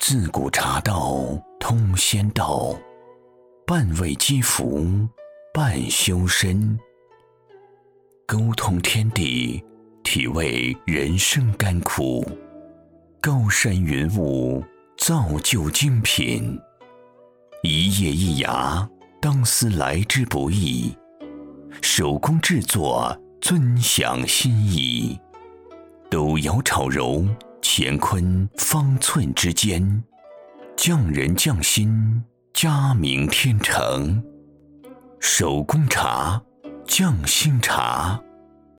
自古茶道通仙道，半为积福，半修身。沟通天地，体味人生甘苦。高山云雾，造就精品。一叶一芽，当思来之不易。手工制作，尊享心意。斗窑炒揉，乾坤方寸之间。匠人匠心，佳名天成。手工茶，匠心茶。